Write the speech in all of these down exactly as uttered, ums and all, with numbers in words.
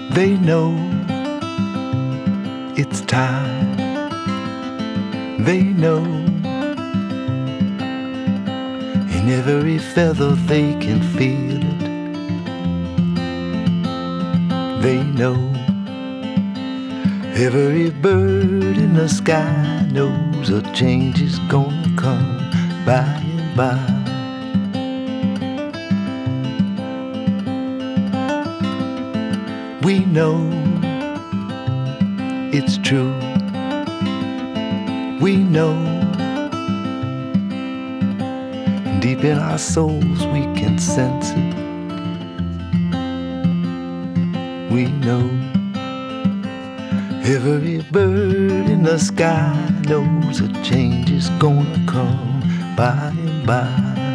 They know it's time. They know in every feather they can feel it. They know every bird in the sky knows a change is gonna come by and by. We know it's true. We know deep in our souls we can sense it. We know every bird in the sky knows a change is gonna come by and by.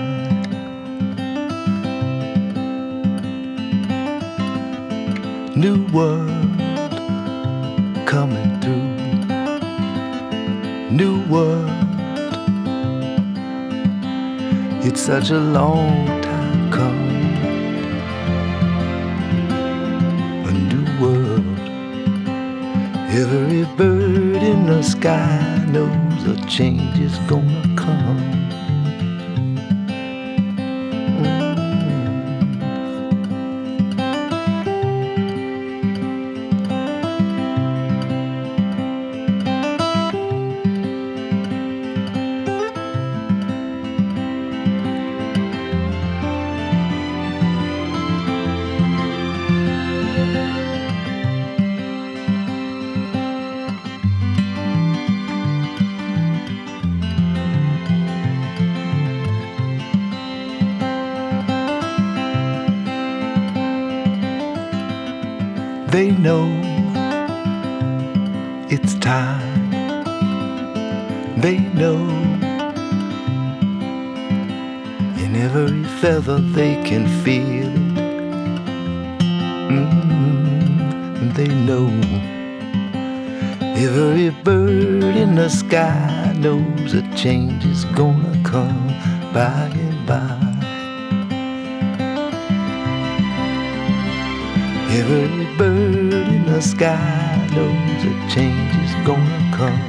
New world coming through. New world. It's such a long time coming. A new world. Every bird in the sky knows a change is gonna come. They know it's time. They know in every feather they can feel it. Mm-hmm. They know every bird in the sky knows a change is gonna come by and by. Every bird in the sky knows a change is gonna come.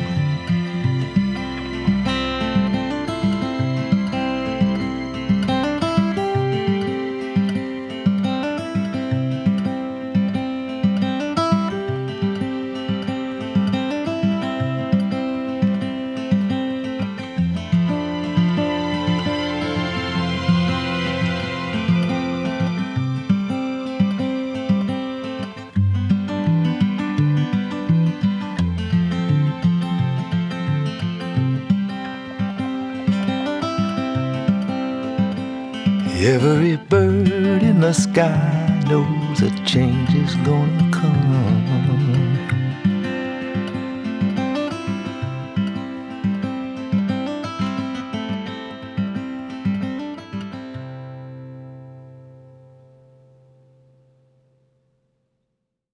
Every bird in the sky knows a change is gonna come.